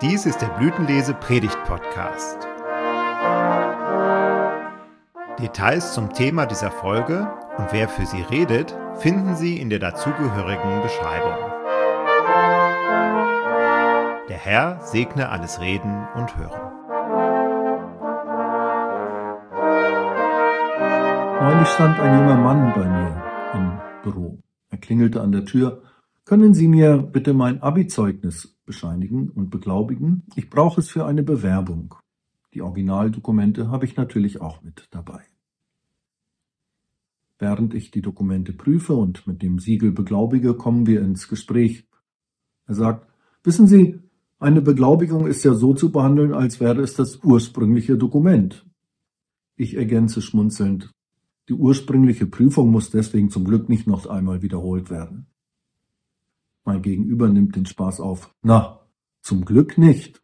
Dies ist der Blütenlese-Predigt-Podcast. Details zum Thema dieser Folge und wer für sie redet, finden Sie in der dazugehörigen Beschreibung. Der Herr segne alles Reden und Hören. Neulich stand ein junger Mann bei mir im Büro. Er klingelte an der Tür. Können Sie mir bitte mein Abi-Zeugnis bescheinigen und beglaubigen? Ich brauche es für eine Bewerbung. Die Originaldokumente habe ich natürlich auch mit dabei. Während ich die Dokumente prüfe und mit dem Siegel beglaubige, kommen wir ins Gespräch. Er sagt, wissen Sie, eine Beglaubigung ist ja so zu behandeln, als wäre es das ursprüngliche Dokument. Ich ergänze schmunzelnd, die ursprüngliche Prüfung muss deswegen zum Glück nicht noch einmal wiederholt werden. Mein Gegenüber nimmt den Spaß auf. Na, zum Glück nicht.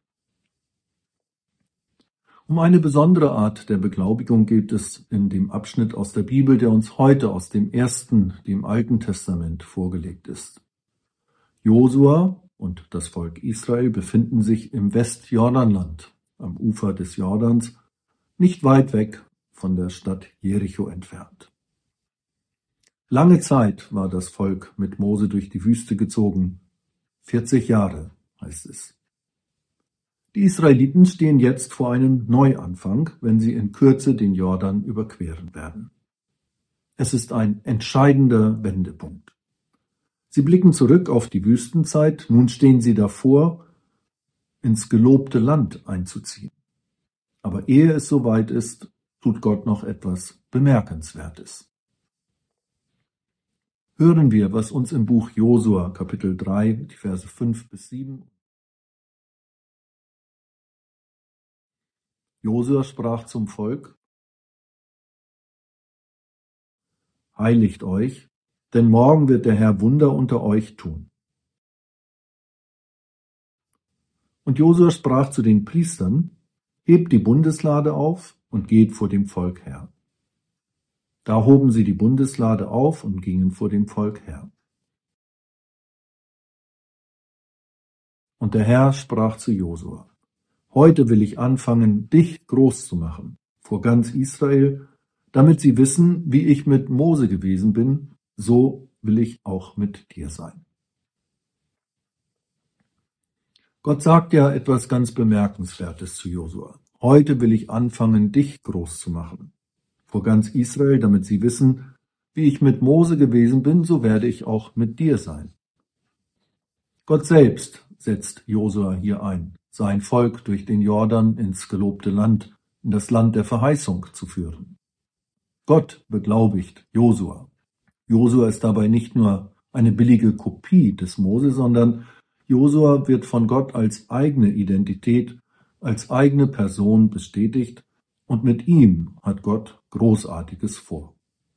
Um eine besondere Art der Beglaubigung geht es in dem Abschnitt aus der Bibel, der uns heute aus dem Alten Testament vorgelegt ist. Josua und das Volk Israel befinden sich im Westjordanland, am Ufer des Jordans, nicht weit weg von der Stadt Jericho entfernt. Lange Zeit war das Volk mit Mose durch die Wüste gezogen. 40 Jahre heißt es. Die Israeliten stehen jetzt vor einem Neuanfang, wenn sie in Kürze den Jordan überqueren werden. Es ist ein entscheidender Wendepunkt. Sie blicken zurück auf die Wüstenzeit, nun stehen sie davor, ins gelobte Land einzuziehen. Aber ehe es soweit ist, tut Gott noch etwas Bemerkenswertes. Hören wir, was uns im Buch Josua, Kapitel 3, die Verse 5 bis 7. Josua sprach zum Volk: Heiligt euch, denn morgen wird der Herr Wunder unter euch tun. Und Josua sprach zu den Priestern: Hebt die Bundeslade auf und geht vor dem Volk her. Da hoben sie die Bundeslade auf und gingen vor dem Volk her. Und der Herr sprach zu Josua: Heute will ich anfangen, dich groß zu machen vor ganz Israel, damit sie wissen, wie ich mit Mose gewesen bin, so will ich auch mit dir sein. Gott sagt ja etwas ganz Bemerkenswertes zu Josua. Heute will ich anfangen, dich groß zu machen vor ganz Israel, damit sie wissen, wie ich mit Mose gewesen bin, so werde ich auch mit dir sein. Gott selbst setzt Josua hier ein, sein Volk durch den Jordan ins gelobte Land, in das Land der Verheißung zu führen. Gott beglaubigt Josua. Josua ist dabei nicht nur eine billige Kopie des Mose, sondern Josua wird von Gott als eigene Identität, als eigene Person bestätigt, und mit ihm hat Gott Großartiges vor.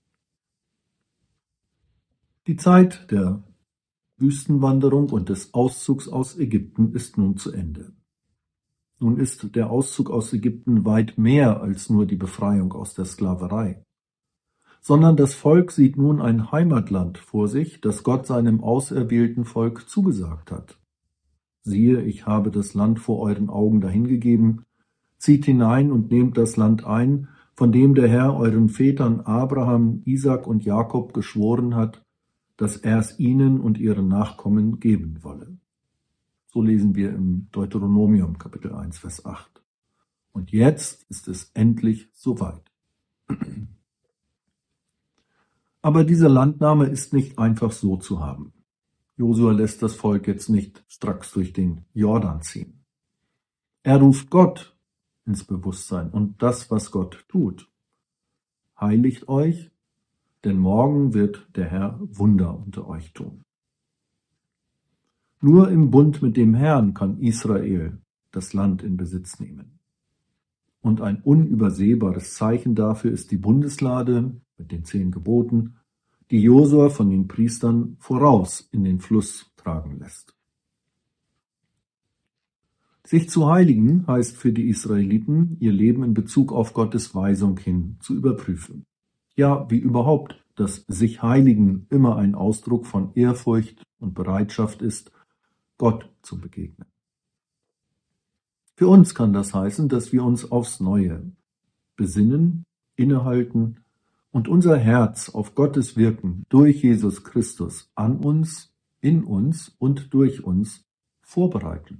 Die Zeit der Wüstenwanderung und des Auszugs aus Ägypten ist nun zu Ende. Nun ist der Auszug aus Ägypten weit mehr als nur die Befreiung aus der Sklaverei, sondern das Volk sieht nun ein Heimatland vor sich, das Gott seinem auserwählten Volk zugesagt hat. Siehe, ich habe das Land vor euren Augen dahingegeben, zieht hinein und nehmt das Land ein, von dem der Herr euren Vätern Abraham, Isaak und Jakob geschworen hat, dass er es ihnen und ihren Nachkommen geben wolle. So lesen wir im Deuteronomium, Kapitel 1, Vers 8. Und jetzt ist es endlich soweit. Aber diese Landnahme ist nicht einfach so zu haben. Josua lässt das Volk jetzt nicht stracks durch den Jordan ziehen. Er ruft Gott ins Bewusstsein und das, was Gott tut. Heiligt euch, denn morgen wird der Herr Wunder unter euch tun. Nur im Bund mit dem Herrn kann Israel das Land in Besitz nehmen. Und ein unübersehbares Zeichen dafür ist die Bundeslade mit den 10 Geboten, die Josua von den Priestern voraus in den Fluss tragen lässt. Sich zu heiligen heißt für die Israeliten, ihr Leben in Bezug auf Gottes Weisung hin zu überprüfen. Ja, wie überhaupt das sich Heiligen immer ein Ausdruck von Ehrfurcht und Bereitschaft ist, Gott zu begegnen. Für uns kann das heißen, dass wir uns aufs Neue besinnen, innehalten und unser Herz auf Gottes Wirken durch Jesus Christus an uns, in uns und durch uns vorbereiten.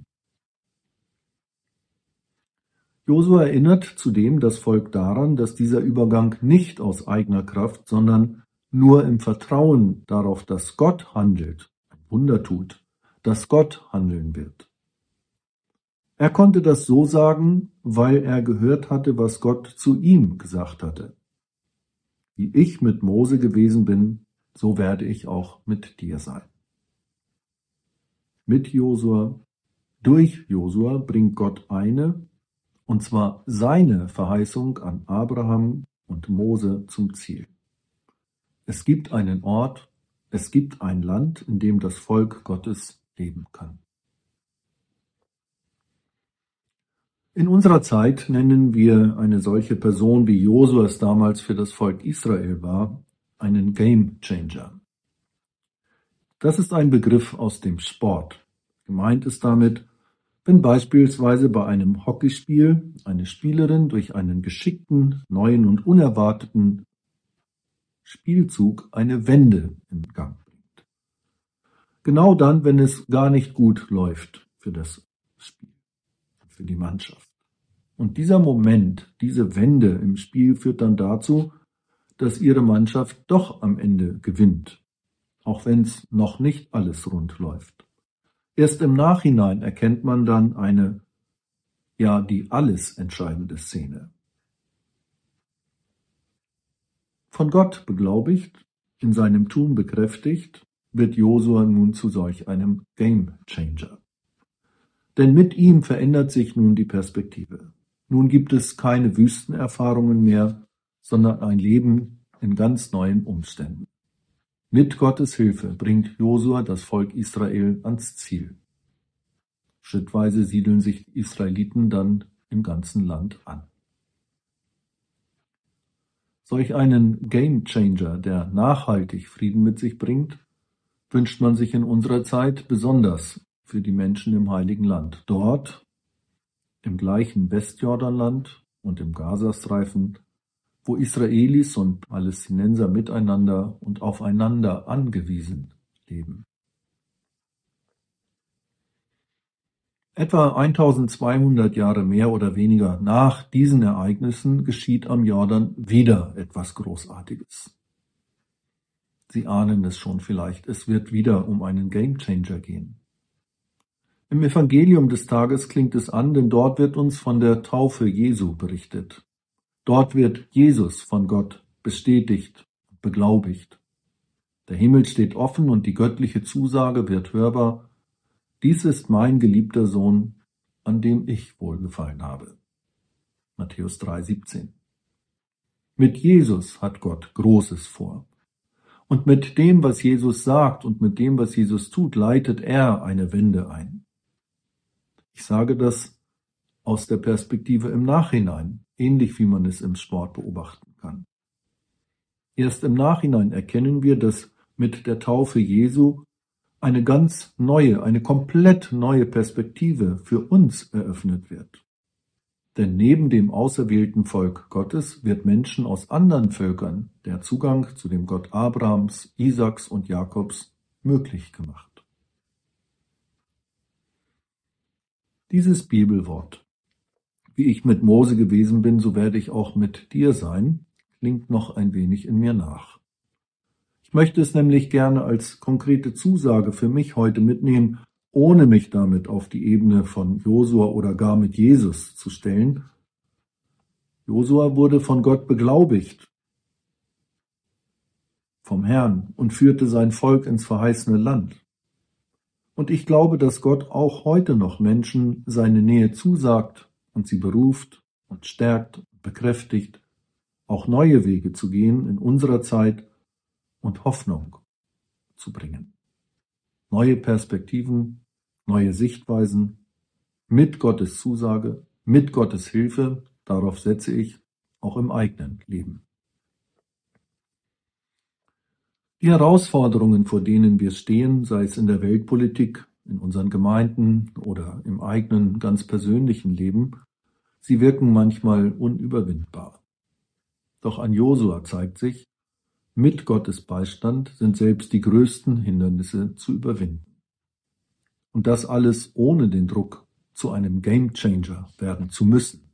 Josua erinnert zudem das Volk daran, dass dieser Übergang nicht aus eigener Kraft, sondern nur im Vertrauen darauf, dass Gott handelt, ein Wunder tut, dass Gott handeln wird. Er konnte das so sagen, weil er gehört hatte, was Gott zu ihm gesagt hatte. Wie ich mit Mose gewesen bin, so werde ich auch mit dir sein. Mit Josua, durch Josua bringt Gott eine, und zwar seine Verheißung an Abraham und Mose zum Ziel. Es gibt einen Ort, es gibt ein Land, in dem das Volk Gottes leben kann. In unserer Zeit nennen wir eine solche Person, wie Josua es damals für das Volk Israel war, einen Game Changer. Das ist ein Begriff aus dem Sport. Gemeint ist damit, wenn beispielsweise bei einem Hockeyspiel eine Spielerin durch einen geschickten, neuen und unerwarteten Spielzug eine Wende in Gang bringt. Genau dann, wenn es gar nicht gut läuft für das Spiel, für die Mannschaft. Und dieser Moment, diese Wende im Spiel führt dann dazu, dass ihre Mannschaft doch am Ende gewinnt, auch wenn es noch nicht alles rund läuft. Erst im Nachhinein erkennt man dann eine, die alles entscheidende Szene. Von Gott beglaubigt, in seinem Tun bekräftigt, wird Josua nun zu solch einem Game Changer. Denn mit ihm verändert sich nun die Perspektive. Nun gibt es keine Wüstenerfahrungen mehr, sondern ein Leben in ganz neuen Umständen. Mit Gottes Hilfe bringt Josua das Volk Israel ans Ziel. Schrittweise siedeln sich die Israeliten dann im ganzen Land an. Solch einen Game Changer, der nachhaltig Frieden mit sich bringt, wünscht man sich in unserer Zeit besonders für die Menschen im Heiligen Land. Dort, im gleichen Westjordanland und im Gazastreifen, wo Israelis und Palästinenser miteinander und aufeinander angewiesen leben. Etwa 1200 Jahre mehr oder weniger nach diesen Ereignissen geschieht am Jordan wieder etwas Großartiges. Sie ahnen es schon vielleicht, es wird wieder um einen Gamechanger gehen. Im Evangelium des Tages klingt es an, denn dort wird uns von der Taufe Jesu berichtet. Dort wird Jesus von Gott bestätigt, beglaubigt. Der Himmel steht offen und die göttliche Zusage wird hörbar: Dies ist mein geliebter Sohn, an dem ich wohlgefallen habe. Matthäus 3,17. Mit Jesus hat Gott Großes vor. Und mit dem, was Jesus sagt und mit dem, was Jesus tut, leitet er eine Wende ein. Ich sage das aus der Perspektive im Nachhinein, ähnlich wie man es im Sport beobachten kann. Erst im Nachhinein erkennen wir, dass mit der Taufe Jesu eine ganz neue, eine komplett neue Perspektive für uns eröffnet wird. Denn neben dem auserwählten Volk Gottes wird Menschen aus anderen Völkern der Zugang zu dem Gott Abrahams, Isaaks und Jakobs möglich gemacht. Dieses Bibelwort: Wie ich mit Mose gewesen bin, so werde ich auch mit dir sein, klingt noch ein wenig in mir nach. Ich möchte es nämlich gerne als konkrete Zusage für mich heute mitnehmen, ohne mich damit auf die Ebene von Josua oder gar mit Jesus zu stellen. Josua wurde von Gott beglaubigt, vom Herrn, und führte sein Volk ins verheißene Land. Und ich glaube, dass Gott auch heute noch Menschen seine Nähe zusagt und sie beruft und stärkt und bekräftigt, auch neue Wege zu gehen in unserer Zeit und Hoffnung zu bringen. Neue Perspektiven, neue Sichtweisen, mit Gottes Zusage, mit Gottes Hilfe, darauf setze ich, auch im eigenen Leben. Die Herausforderungen, vor denen wir stehen, sei es in der Weltpolitik, in unseren Gemeinden oder im eigenen, ganz persönlichen Leben, sie wirken manchmal unüberwindbar. Doch an Josua zeigt sich, mit Gottes Beistand sind selbst die größten Hindernisse zu überwinden. Und das alles ohne den Druck, zu einem Gamechanger werden zu müssen.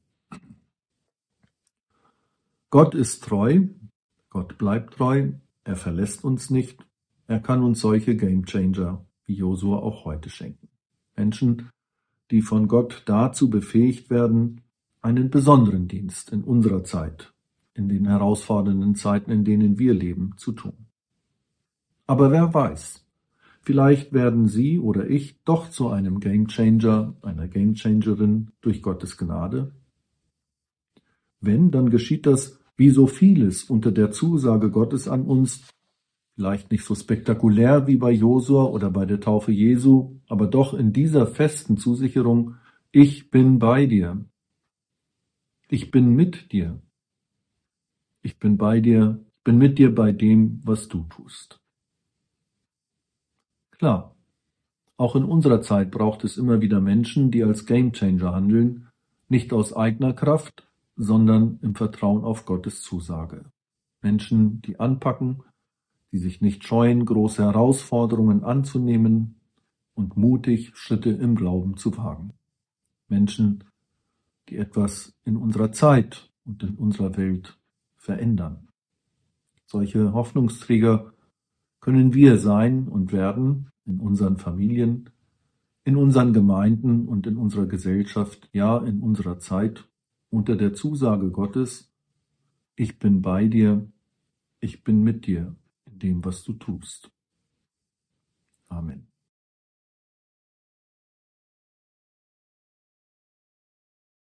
Gott ist treu, Gott bleibt treu, er verlässt uns nicht, er kann uns solche Gamechanger wie Josua auch heute schenken. Menschen, die von Gott dazu befähigt werden, einen besonderen Dienst in unserer Zeit, in den herausfordernden Zeiten, in denen wir leben, zu tun. Aber wer weiß, vielleicht werden Sie oder ich doch zu einem Gamechanger, einer Gamechangerin durch Gottes Gnade. Wenn, dann geschieht das wie so vieles unter der Zusage Gottes an uns, vielleicht nicht so spektakulär wie bei Josua oder bei der Taufe Jesu, aber doch in dieser festen Zusicherung, ich bin bei dir. Ich bin mit dir. Ich bin bei dir, ich bin mit dir bei dem, was du tust. Klar, auch in unserer Zeit braucht es immer wieder Menschen, die als Gamechanger handeln, nicht aus eigener Kraft, sondern im Vertrauen auf Gottes Zusage. Menschen, die anpacken, die sich nicht scheuen, große Herausforderungen anzunehmen und mutig Schritte im Glauben zu wagen. Menschen, die etwas in unserer Zeit und in unserer Welt verändern. Solche Hoffnungsträger können wir sein und werden in unseren Familien, in unseren Gemeinden und in unserer Gesellschaft, ja in unserer Zeit, unter der Zusage Gottes, ich bin bei dir, ich bin mit dir in dem, was du tust.